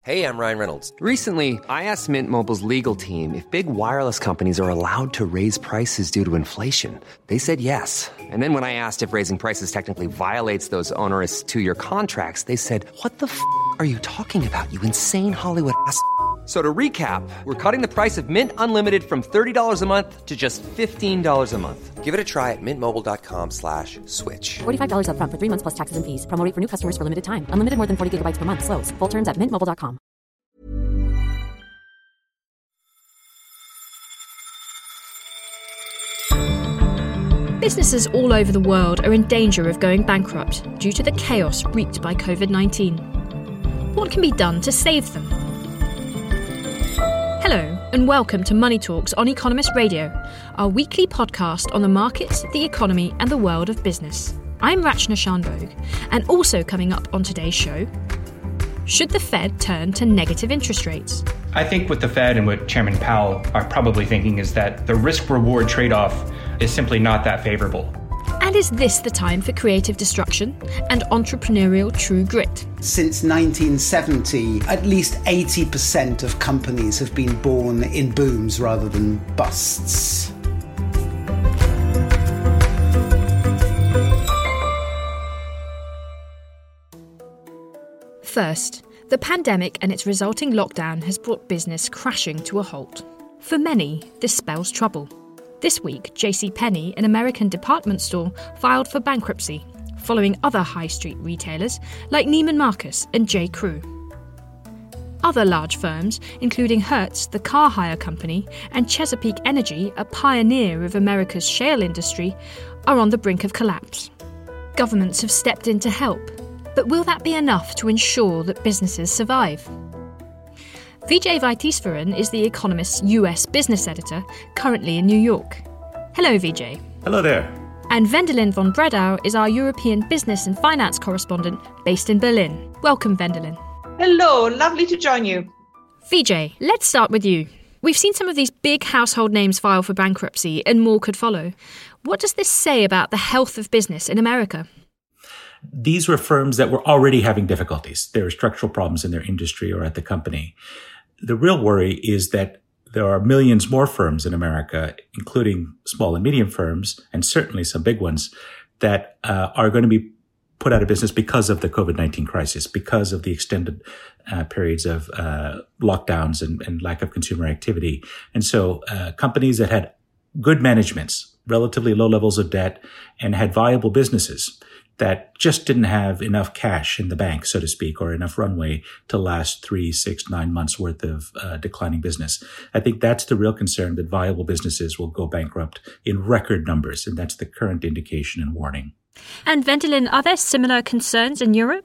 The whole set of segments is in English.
Hey, I'm Ryan Reynolds. Recently, I asked Mint Mobile's legal team if big wireless companies are allowed to raise prices due to inflation. They said yes. And then when I asked if raising prices technically violates those onerous two-year contracts, they said, "What the f*** are you talking about, you insane Hollywood ass?" So to recap, we're cutting the price of Mint Unlimited from $30 a month to just $15 a month. Give it a try at mintmobile.com/switch. $45 up front for 3 months plus taxes and fees. Promo rate for new customers for limited time. Unlimited more than 40 gigabytes per month. Slows full terms at mintmobile.com. Businesses all over the world are in danger of going bankrupt due to the chaos wreaked by COVID-19. What can be done to save them? Hello, and welcome to Money Talks on Economist Radio, our weekly podcast on the markets, the economy, and the world of business. I'm Rachna Shanbhogue, and also coming up on today's show, should the Fed turn to negative interest rates? I think what the Fed and what Chairman Powell are probably thinking is that the risk-reward trade-off is simply not that favorable. And is this the time for creative destruction and entrepreneurial true grit? Since 1970, at least 80% of companies have been born in booms rather than busts. First, the pandemic and its resulting lockdown has brought business crashing to a halt. For many, this spells trouble. This week, JCPenney, an American department store, filed for bankruptcy, following other high street retailers like Neiman Marcus and J.Crew. Other large firms, including Hertz, the car hire company, and Chesapeake Energy, a pioneer of America's shale industry, are on the brink of collapse. Governments have stepped in to help, but will that be enough to ensure that businesses survive? Vijay Vaitheeswaran is The Economist's US business editor, currently in New York. Hello, Vijay. Hello there. And Wendelin von Bredau is our European business and finance correspondent based in Berlin. Welcome, Wendelin. Hello, lovely to join you. Vijay, let's start with you. We've seen some of these big household names file for bankruptcy, and more could follow. What does this say about the health of business in America? These were firms that were already having difficulties. There were structural problems in their industry or at the company. The real worry is that there are millions more firms in America, including small and medium firms, and certainly some big ones, that are going to be put out of business because of the COVID-19 crisis, because of the extended periods of lockdowns and lack of consumer activity. And so companies that had good managements, relatively low levels of debt, and had viable businesses that just didn't have enough cash in the bank, so to speak, or enough runway to last 3, 6, 9 months worth of declining business. I think that's the real concern, that viable businesses will go bankrupt in record numbers, and that's the current indication and warning. And Wendelin, are there similar concerns in Europe?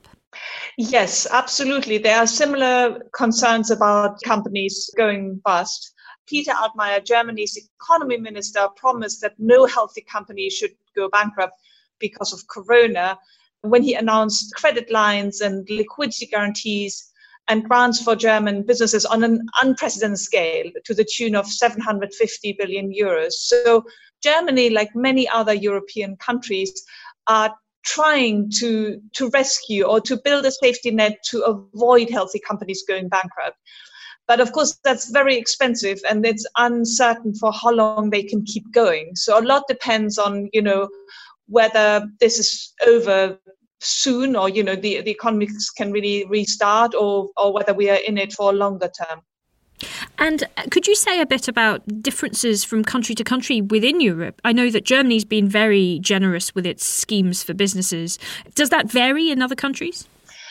Yes, absolutely. There are similar concerns about companies going bust. Peter Altmaier, Germany's economy minister, promised that no healthy company should go bankrupt because of Corona, when he announced credit lines and liquidity guarantees and grants for German businesses on an unprecedented scale to the tune of 750 billion euros. So Germany, like many other European countries, are trying to rescue or to build a safety net to avoid healthy companies going bankrupt. But of course, that's very expensive and it's uncertain for how long they can keep going. So a lot depends on, whether this is over soon or, the economies can really restart or whether we are in it for a longer term. And could you say a bit about differences from country to country within Europe? I know that Germany's been very generous with its schemes for businesses. Does that vary in other countries?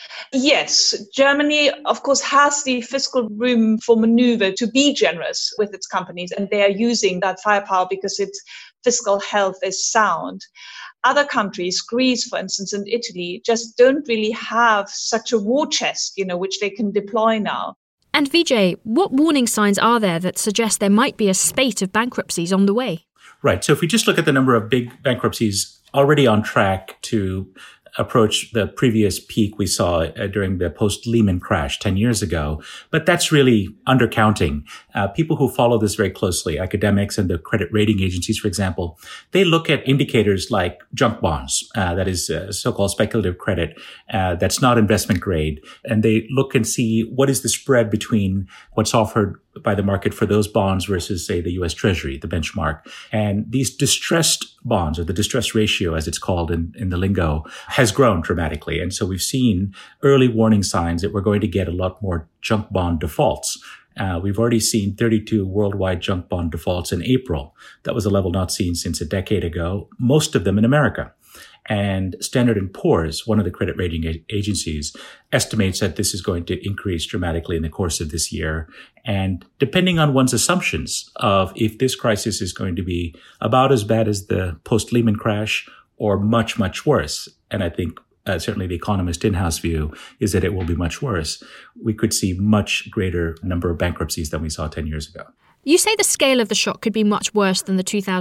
Yes, Germany, of course, has the fiscal room for maneuver to be generous with its companies, and they are using that firepower because its fiscal health is sound. Other countries, Greece, for instance, and Italy, just don't really have such a war chest, which they can deploy now. And Vijay, what warning signs are there that suggest there might be a spate of bankruptcies on the way? Right. So if we just look at the number of big bankruptcies already on track to approach the previous peak we saw during the post-Lehman crash 10 years ago. But that's really undercounting. People who follow this very closely, academics and the credit rating agencies, for example, they look at indicators like junk bonds, that is so-called speculative credit, that's not investment grade. And they look and see what is the spread between what's offered by the market for those bonds versus, say, the U.S. Treasury, the benchmark. And these distressed bonds, or the distress ratio, as it's called in the lingo, has grown dramatically. And so we've seen early warning signs that we're going to get a lot more junk bond defaults. We've already seen 32 worldwide junk bond defaults in April. That was a level not seen since a decade ago, most of them in America. And Standard & Poor's, one of the credit rating agencies, estimates that this is going to increase dramatically in the course of this year. And depending on one's assumptions of if this crisis is going to be about as bad as the post-Lehman crash or much, much worse, and I think certainly the Economist in-house view is that it will be much worse, we could see much greater number of bankruptcies than we saw 10 years ago. You say the scale of the shock could be much worse than the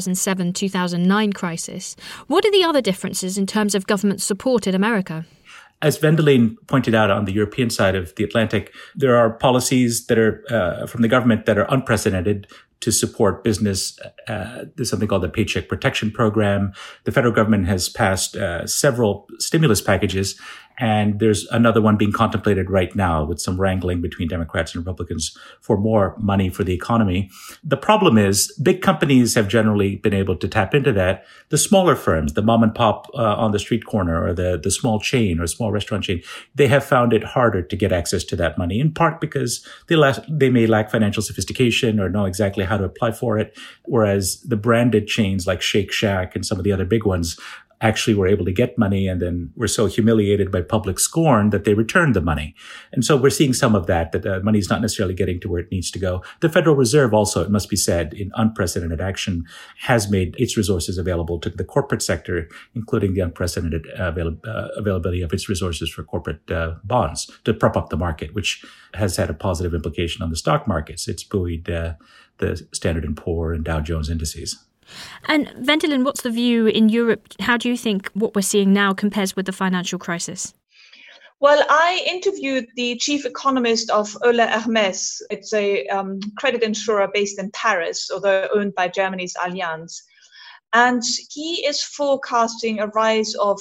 2007-2009 crisis. What are the other differences in terms of government support in America? As Wendelin pointed out on the European side of the Atlantic, there are policies that are from the government that are unprecedented to support business. There's something called the Paycheck Protection Program. The federal government has passed several stimulus packages, and there's another one being contemplated right now with some wrangling between Democrats and Republicans for more money for the economy. The problem is big companies have generally been able to tap into that. The smaller firms, the mom and pop on the street corner, or the small chain or small restaurant chain, they have found it harder to get access to that money, in part because they may lack financial sophistication or know exactly how to apply for it, whereas the branded chains like Shake Shack and some of the other big ones actually were able to get money and then were so humiliated by public scorn that they returned the money. And so we're seeing some of that money is not necessarily getting to where it needs to go. The Federal Reserve also, it must be said, in unprecedented action, has made its resources available to the corporate sector, including the unprecedented availability of its resources for corporate bonds to prop up the market, which has had a positive implication on the stock markets. It's buoyed the Standard & Poor and Dow Jones indices. And Wendelin, what's the view in Europe? How do you think what we're seeing now compares with the financial crisis? Well, I interviewed the chief economist of Euler Hermes. It's a credit insurer based in Paris, although owned by Germany's Allianz. And he is forecasting a rise of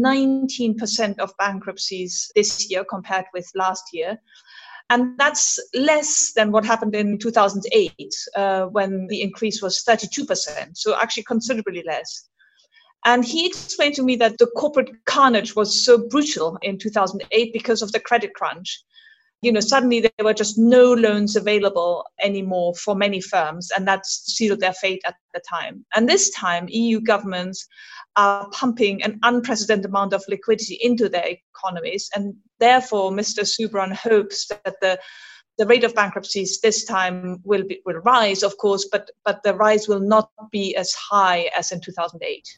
19% of bankruptcies this year compared with last year. And that's less than what happened in 2008, when the increase was 32%, so actually considerably less. And he explained to me that the corporate carnage was so brutal in 2008 because of the credit crunch. Suddenly there were just no loans available anymore for many firms, and that sealed their fate at the time. And this time, EU governments are pumping an unprecedented amount of liquidity into their economies, and therefore Mr. Subran hopes that the rate of bankruptcies this time will rise, of course, but the rise will not be as high as in 2008.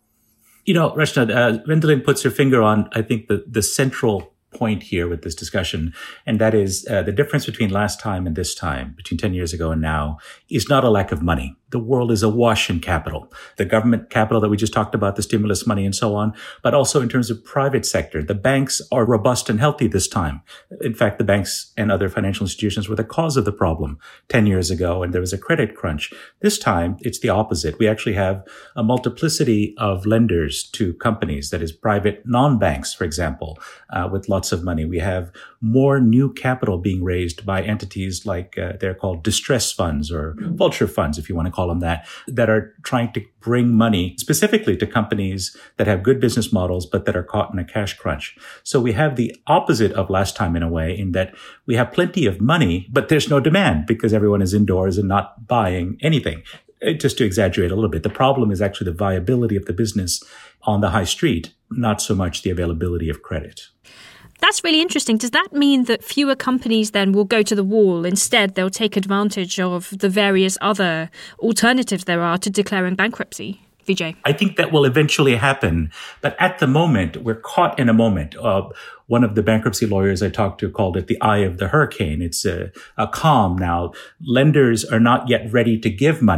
Rachna, Wendelin puts her finger on, I think, the central point here with this discussion, and that is the difference between last time and this time, between 10 years ago and now, is not a lack of money. The world is awash in capital. The government capital that we just talked about, the stimulus money and so on, but also in terms of private sector. The banks are robust and healthy this time. In fact, the banks and other financial institutions were the cause of the problem 10 years ago, and there was a credit crunch. This time, it's the opposite. We actually have a multiplicity of lenders to companies, that is private non-banks, for example, with lots of money. We have more new capital being raised by entities like they're called distress funds or vulture funds, if you want to call them that are trying to bring money specifically to companies that have good business models, but that are caught in a cash crunch. So we have the opposite of last time in a way, in that we have plenty of money, but there's no demand because everyone is indoors and not buying anything. Just to exaggerate a little bit, the problem is actually the viability of the business on the high street, not so much the availability of credit. That's really interesting. Does that mean that fewer companies then will go to the wall? Instead, they'll take advantage of the various other alternatives there are to declaring bankruptcy? Vijay? I think that will eventually happen. But at the moment, we're caught in a moment. One of the bankruptcy lawyers I talked to called it the eye of the hurricane. It's a calm now. Lenders are not yet ready to give money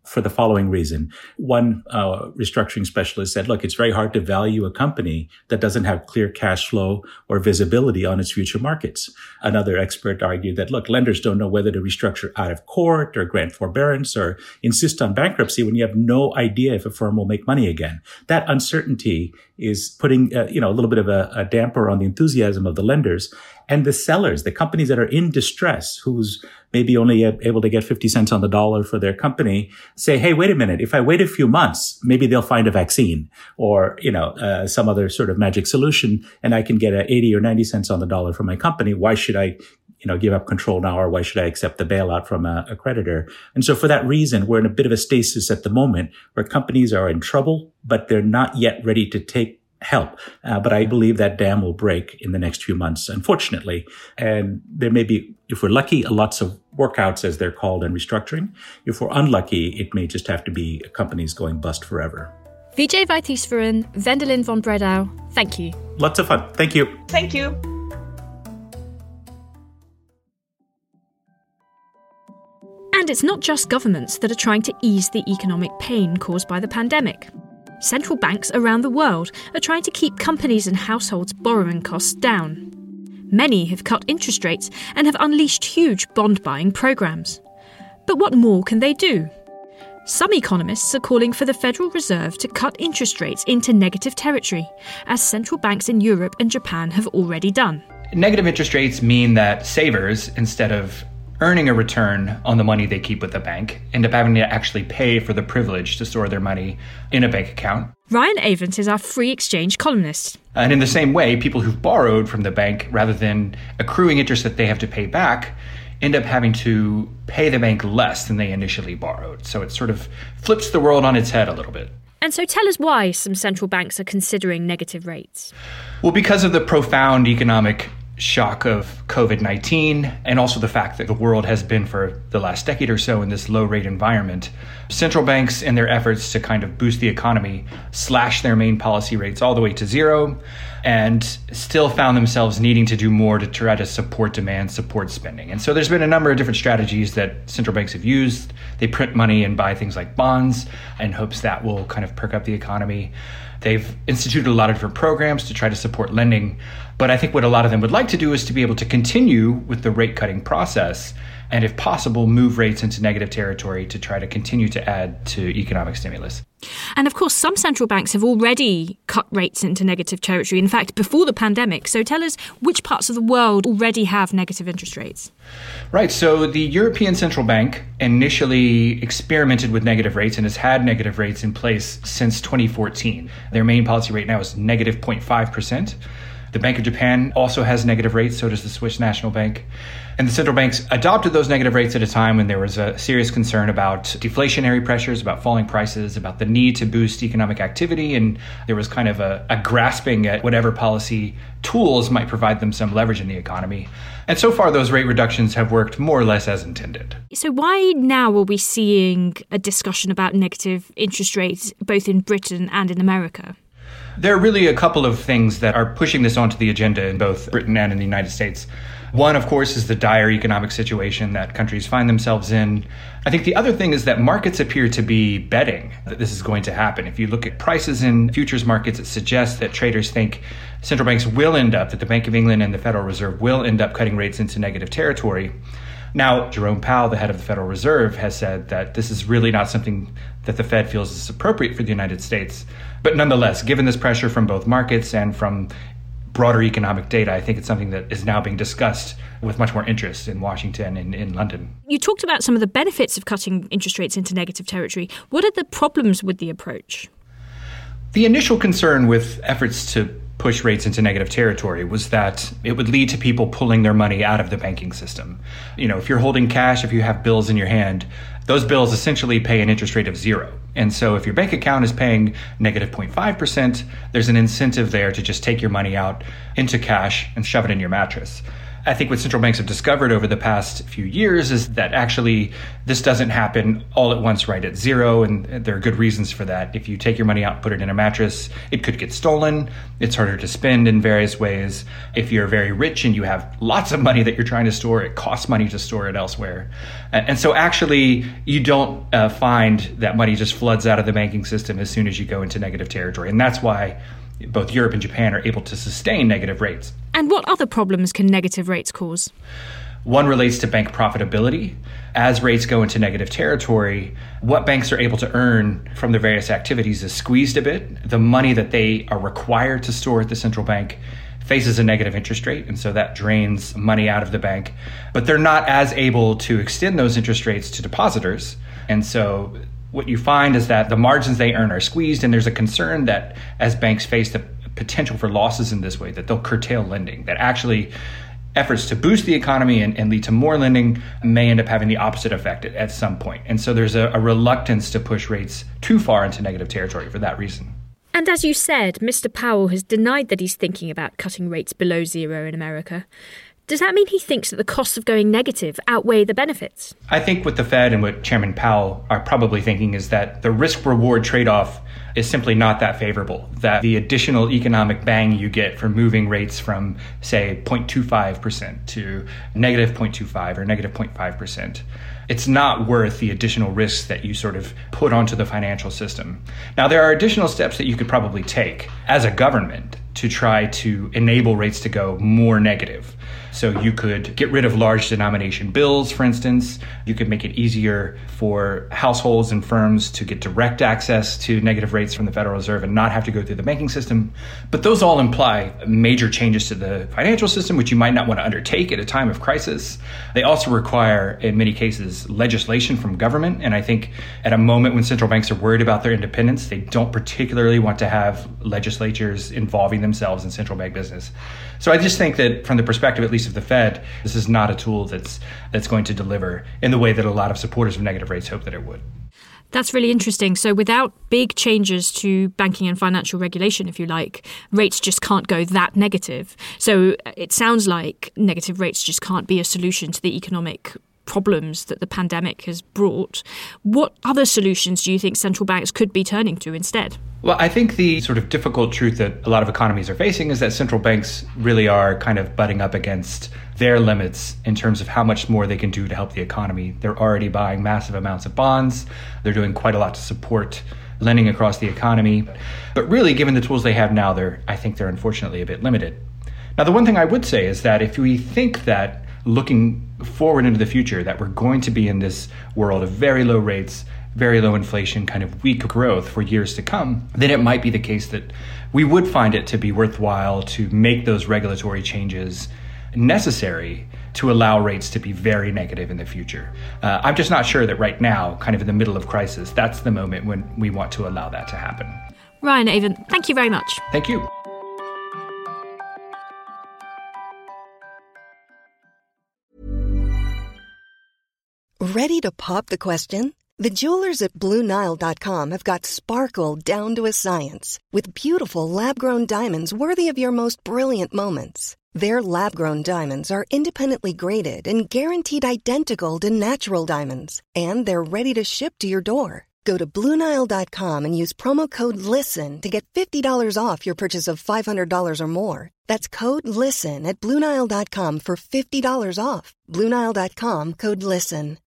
for the following reason. One restructuring specialist said, look, it's very hard to value a company that doesn't have clear cash flow or visibility on its future markets. Another expert argued that, look, lenders don't know whether to restructure out of court or grant forbearance or insist on bankruptcy when you have no idea if a firm will make money again. That uncertainty is putting a little bit of a damper on the enthusiasm of the lenders. And the sellers, the companies that are in distress, who's maybe only able to get 50 cents on the dollar for their company, say, hey, wait a minute, if I wait a few months, maybe they'll find a vaccine or, some other sort of magic solution, and I can get 80 or 90 cents on the dollar for my company. Why should I, give up control now, or why should I accept the bailout from a creditor? And so for that reason, we're in a bit of a stasis at the moment where companies are in trouble, but they're not yet ready to take help. But I believe that dam will break in the next few months, unfortunately. And there may be, if we're lucky, lots of workouts, as they're called, and restructuring. If we're unlucky, it may just have to be companies going bust forever. Vijay Vaitheeswaran, Wendelin von Bredow, thank you. Lots of fun. Thank you. Thank you. And it's not just governments that are trying to ease the economic pain caused by the pandemic. Central banks around the world are trying to keep companies and households' borrowing costs down. Many have cut interest rates and have unleashed huge bond-buying programs. But what more can they do? Some economists are calling for the Federal Reserve to cut interest rates into negative territory, as central banks in Europe and Japan have already done. Negative interest rates mean that savers, instead of earning a return on the money they keep with the bank, end up having to actually pay for the privilege to store their money in a bank account. Ryan Avent is our free exchange columnist. And in the same way, people who've borrowed from the bank, rather than accruing interest that they have to pay back, end up having to pay the bank less than they initially borrowed. So it sort of flips the world on its head a little bit. And so tell us why some central banks are considering negative rates. Well, because of the profound economic shock of COVID-19, and also the fact that the world has been for the last decade or so in this low rate environment, central banks, in their efforts to kind of boost the economy, slashed their main policy rates all the way to zero, and still found themselves needing to do more to try to support demand, support spending. And so there's been a number of different strategies that central banks have used. They print money and buy things like bonds in hopes that will kind of perk up the economy. They've instituted a lot of different programs to try to support lending. But I think what a lot of them would like to do is to be able to continue with the rate cutting process and, if possible, move rates into negative territory to try to continue to add to economic stimulus. And of course, some central banks have already cut rates into negative territory, in fact, before the pandemic. So tell us which parts of the world already have negative interest rates. Right. So the European Central Bank initially experimented with negative rates and has had negative rates in place since 2014. Their main policy rate now is negative 0.5%. The Bank of Japan also has negative rates, so does the Swiss National Bank. And the central banks adopted those negative rates at a time when there was a serious concern about deflationary pressures, about falling prices, about the need to boost economic activity. And there was kind of a grasping at whatever policy tools might provide them some leverage in the economy. And so far, those rate reductions have worked more or less as intended. So why now are we seeing a discussion about negative interest rates, both in Britain and in America? There are really a couple of things that are pushing this onto the agenda in both Britain and in the United States. One, of course, is the dire economic situation that countries find themselves in. I think the other thing is that markets appear to be betting that this is going to happen. If you look at prices in futures markets, it suggests that traders think central banks will end up, that the Bank of England and the Federal Reserve will end up cutting rates into negative territory. Now, Jerome Powell, the head of the Federal Reserve, has said that this is really not something that the Fed feels is appropriate for the United States. But nonetheless, given this pressure from both markets and from broader economic data, I think it's something that is now being discussed with much more interest in Washington and in London. You talked about some of the benefits of cutting interest rates into negative territory. What are the problems with the approach? The initial concern with efforts to push rates into negative territory was that it would lead to people pulling their money out of the banking system. You know, if you're holding cash, if you have bills in your hand, those bills essentially pay an interest rate of zero. And so if your bank account is paying negative 0.5%, there's an incentive there to just take your money out into cash and shove it in your mattress. I think what central banks have discovered over the past few years is that actually this doesn't happen all at once right at zero, and there are good reasons for that. If you take your money out and put it in a mattress, it could get stolen. It's harder to spend in various ways. If you're very rich and you have lots of money that you're trying to store, it costs money to store it elsewhere. And so actually you don't find that money just floods out of the banking system as soon as you go into negative territory. And that's why both Europe and Japan are able to sustain negative rates. And what other problems can negative rates cause? One relates to bank profitability. As rates go into negative territory, what banks are able to earn from their various activities is squeezed a bit. The money that they are required to store at the central bank faces a negative interest rate, and so that drains money out of the bank. But they're not as able to extend those interest rates to depositors. And so what you find is that the margins they earn are squeezed, and there's a concern that as banks face the potential for losses in this way, that they'll curtail lending, that actually efforts to boost the economy and lead to more lending may end up having the opposite effect at some point. And so there's a reluctance to push rates too far into negative territory for that reason. And as you said, Mr. Powell has denied that he's thinking about cutting rates below zero in America. Does that mean he thinks that the costs of going negative outweigh the benefits? I think what the Fed and what Chairman Powell are probably thinking is that the risk-reward trade-off is simply not that favorable, that the additional economic bang you get from moving rates from, say, 0.25% to negative 0.25 or negative 0.5%, it's not worth the additional risks that you sort of put onto the financial system. Now, there are additional steps that you could probably take as a government to try to enable rates to go more negative. So you could get rid of large denomination bills, for instance. You could make it easier for households and firms to get direct access to negative rates from the Federal Reserve and not have to go through the banking system. But those all imply major changes to the financial system, which you might not want to undertake at a time of crisis. They also require, in many cases, legislation from government. And I think at a moment when central banks are worried about their independence, they don't particularly want to have legislatures involving themselves in central bank business. So I just think that from the perspective, at least of the Fed, this is not a tool that's going to deliver in the way that a lot of supporters of negative rates hope that it would. That's really interesting. So without big changes to banking and financial regulation, if you like, rates just can't go that negative. So it sounds like negative rates just can't be a solution to the economic problems that the pandemic has brought. What other solutions do you think central banks could be turning to instead? Well, I think the sort of difficult truth that a lot of economies are facing is that central banks really are kind of butting up against their limits in terms of how much more they can do to help the economy. They're already buying massive amounts of bonds. They're doing quite a lot to support lending across the economy. But really, given the tools they have now, I think they're unfortunately a bit limited. Now, the one thing I would say is that if we think that looking forward into the future, that we're going to be in this world of very low rates, very low inflation, kind of weak growth for years to come, then it might be the case that we would find it to be worthwhile to make those regulatory changes necessary to allow rates to be very negative in the future. I'm just not sure that right now, kind of in the middle of crisis, that's the moment when we want to allow that to happen. Ryan Avon, thank you very much. Thank you. Ready to pop the question? The jewelers at BlueNile.com have got sparkle down to a science with beautiful lab-grown diamonds worthy of your most brilliant moments. Their lab-grown diamonds are independently graded and guaranteed identical to natural diamonds, and they're ready to ship to your door. Go to BlueNile.com and use promo code LISTEN to get $50 off your purchase of $500 or more. That's code LISTEN at BlueNile.com for $50 off. BlueNile.com, code LISTEN.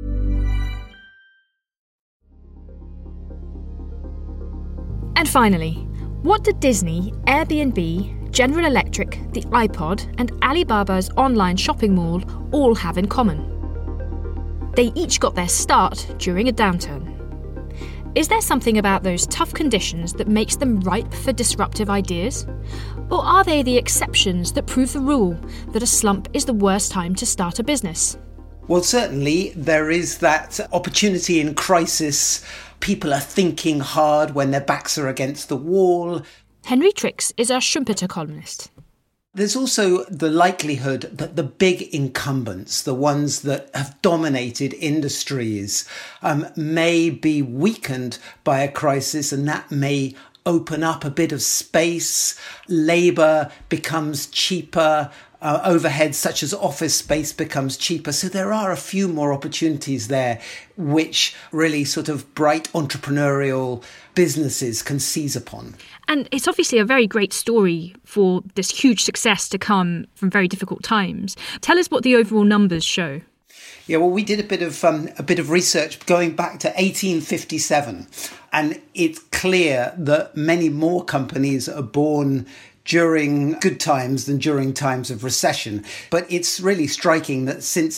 And finally, what did Disney, Airbnb, General Electric, the iPod, and Alibaba's online shopping mall all have in common? They each got their start during a downturn. Is there something about those tough conditions that makes them ripe for disruptive ideas? Or are they the exceptions that prove the rule that a slump is the worst time to start a business? Well, certainly there is that opportunity in crisis. People are thinking hard when their backs are against the wall. Henry Tricks is our Schumpeter columnist. There's also the likelihood that the big incumbents, the ones that have dominated industries, may be weakened by a crisis, and that may open up a bit of space. Labour becomes cheaper. overheads such as office space becomes cheaper. So there are a few more opportunities there, which really sort of bright entrepreneurial businesses can seize upon. And it's obviously a very great story for this huge success to come from very difficult times. Tell us what the overall numbers show. Yeah, well, we did a bit of research going back to 1857, and it's clear that many more companies are born during good times than during times of recession. But it's really striking that since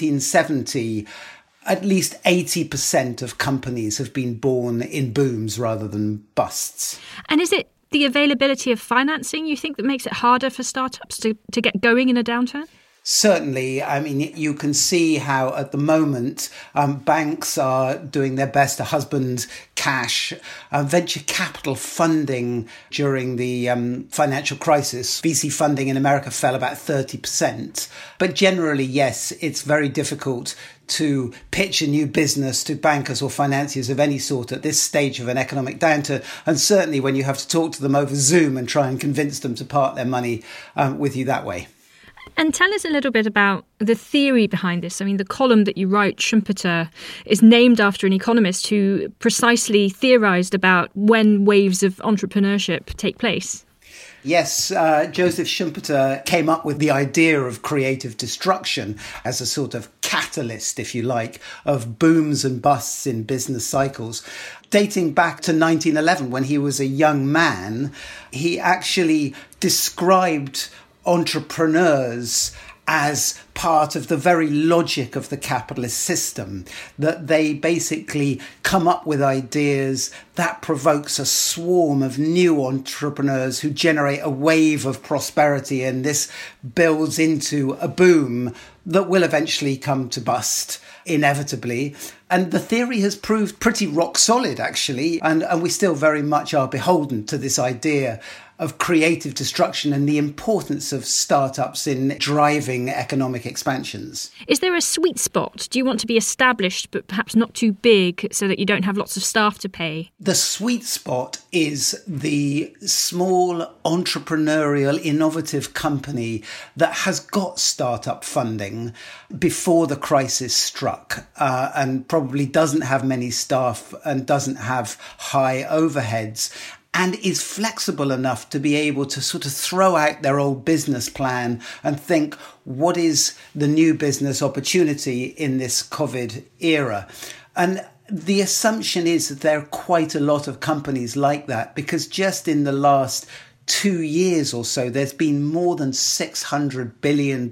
1970, at least 80% of companies have been born in booms rather than busts. And is it the availability of financing, you think, that makes it harder for startups to get going in a downturn? Certainly. I mean, you can see how at the moment banks are doing their best to husband cash. Venture capital funding during the financial crisis, VC funding in America fell about 30%. But generally, yes, it's very difficult to pitch a new business to bankers or financiers of any sort at this stage of an economic downturn. And certainly when you have to talk to them over Zoom and try and convince them to part their money with you that way. And tell us a little bit about the theory behind this. I mean, the column that you write, Schumpeter, is named after an economist who precisely theorised about when waves of entrepreneurship take place. Yes, Joseph Schumpeter came up with the idea of creative destruction as a sort of catalyst, if you like, of booms and busts in business cycles. Dating back to 1911, when he was a young man, he actually described entrepreneurs as part of the very logic of the capitalist system, that they basically come up with ideas that provokes a swarm of new entrepreneurs who generate a wave of prosperity, and this builds into a boom that will eventually come to bust, inevitably. And the theory has proved pretty rock solid, actually, and we still very much are beholden to this idea of creative destruction and the importance of startups in driving economic expansions. Is there a sweet spot? Do you want to be established but perhaps not too big so that you don't have lots of staff to pay? The sweet spot is the small entrepreneurial innovative company that has got startup funding before the crisis struck and probably doesn't have many staff and doesn't have high overheads, and is flexible enough to be able to sort of throw out their old business plan and think, what is the new business opportunity in this COVID era? And the assumption is that there are quite a lot of companies like that, because just in the last 2 years or so, there's been more than $600 billion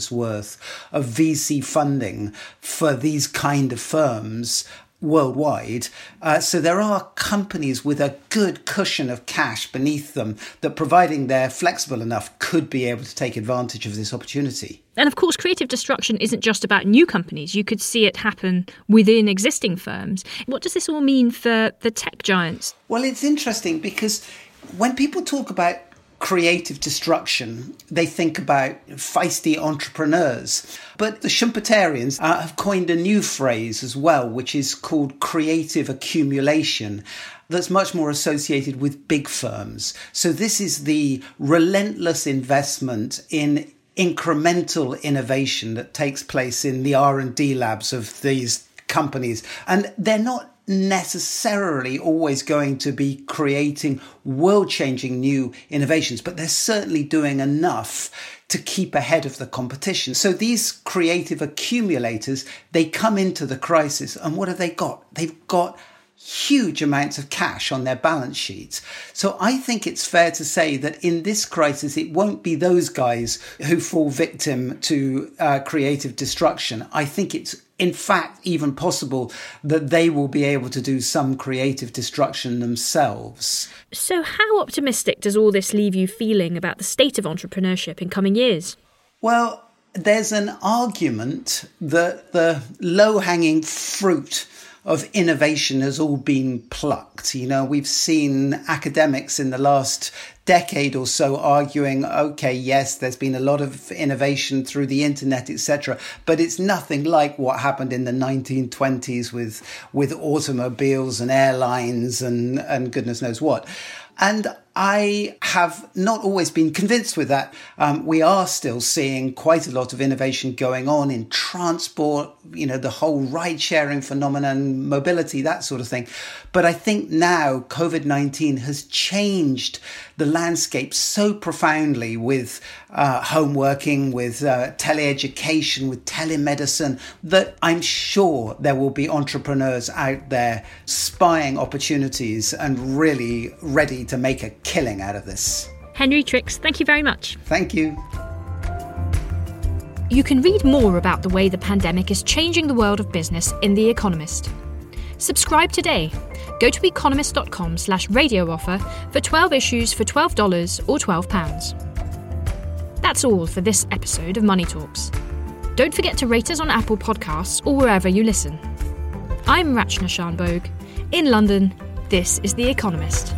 worth of VC funding for these kind of firms worldwide. So there are companies with a good cushion of cash beneath them that, providing they're flexible enough, could be able to take advantage of this opportunity. And of course, creative destruction isn't just about new companies. You could see it happen within existing firms. What does this all mean for the tech giants? Well, it's interesting because when people talk about creative destruction, they think about feisty entrepreneurs. But the Schumpeterians have coined a new phrase as well, which is called creative accumulation, that's much more associated with big firms. So this is the relentless investment in incremental innovation that takes place in the R&D labs of these companies. And they're not necessarily always going to be creating world-changing new innovations, but they're certainly doing enough to keep ahead of the competition. So these creative accumulators, they come into the crisis, and what have they got? They've got huge amounts of cash on their balance sheets. So I think it's fair to say that in this crisis, it won't be those guys who fall victim to creative destruction. I think it's in fact even possible that they will be able to do some creative destruction themselves. So how optimistic does all this leave you feeling about the state of entrepreneurship in coming years? Well, there's an argument that the low-hanging fruit of innovation has all been plucked. You know, we've seen academics in the last decade or so arguing, okay, yes, there's been a lot of innovation through the internet, etc., but it's nothing like what happened in the 1920s with automobiles and airlines and goodness knows what. And I have not always been convinced with that. We are still seeing quite a lot of innovation going on in transport, the whole ride-sharing phenomenon, mobility, that sort of thing. But I think now COVID-19 has changed the landscape so profoundly with home working, with teleeducation, with telemedicine, that I'm sure there will be entrepreneurs out there spying opportunities and really ready to make a killing out of this. Henry Tricks, thank you very much. Thank you. You can read more about the way the pandemic is changing the world of business in The Economist. Subscribe today. Go to economist.com/radio offer for 12 issues for $12 or £12. That's all for this episode of Money Talks. Don't forget to rate us on Apple Podcasts or wherever you listen. I'm Rachna Shanbhogue. In London, this is The Economist.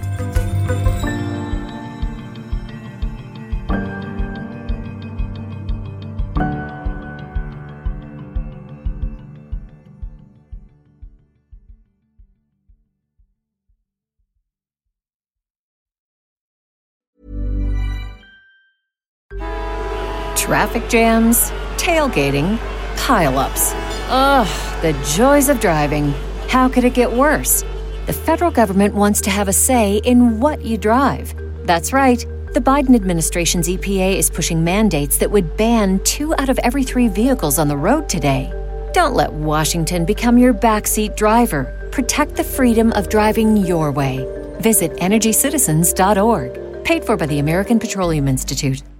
Traffic jams, tailgating, pile-ups. Ugh, the joys of driving. How could it get worse? The federal government wants to have a say in what you drive. That's right. The Biden administration's EPA is pushing mandates that would ban 2 out of every 3 vehicles on the road today. Don't let Washington become your backseat driver. Protect the freedom of driving your way. Visit EnergyCitizens.org. Paid for by the American Petroleum Institute.